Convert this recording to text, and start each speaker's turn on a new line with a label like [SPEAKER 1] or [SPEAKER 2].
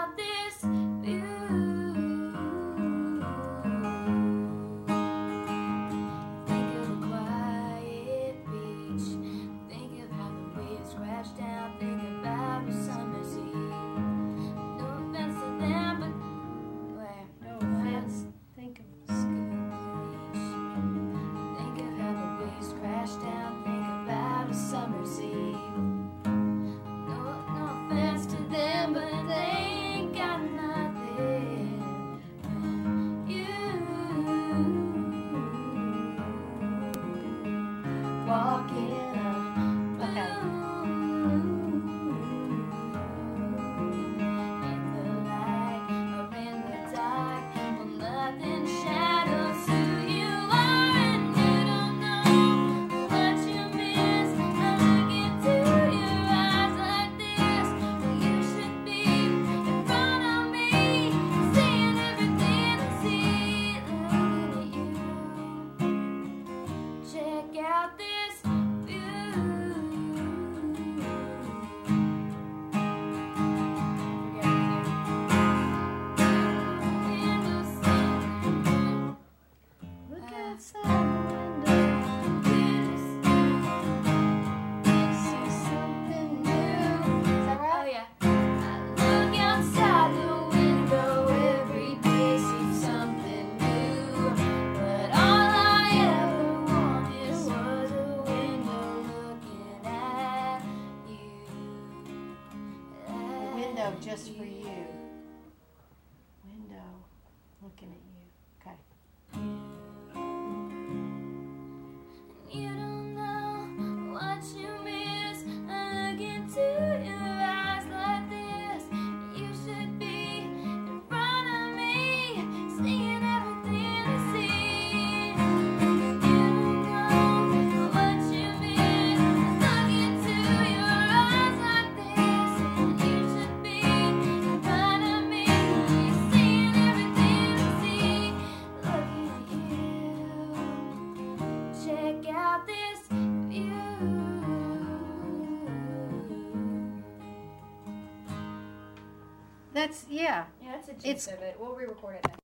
[SPEAKER 1] out this view. Think of a quiet beach. Think of how the waves crash down. Think about a summer's eve. No offense to them, but where?
[SPEAKER 2] No offense. Think of
[SPEAKER 1] beach. Think of how the waves crash down. Think about a summer's eve. No offense to them, but they ain't got nothing when you walk in a out this view.
[SPEAKER 2] look outside the window. See something new. Is that right?
[SPEAKER 1] Oh yeah. I look outside the window every day, see something new. But all I ever wanted was a window looking at you.
[SPEAKER 2] A window just for you. Window looking at you. Okay.
[SPEAKER 1] You don't know what you miss. I look into your eyes like this. You should be in front of me, seeing everything I see. You don't know what you miss. I look into your eyes like this. You should be in front of me, seeing everything I see. Looking at you. Check out this view.
[SPEAKER 2] That's, yeah.
[SPEAKER 3] Yeah, that's a gist
[SPEAKER 2] It's-
[SPEAKER 3] of it. We'll re-record it next.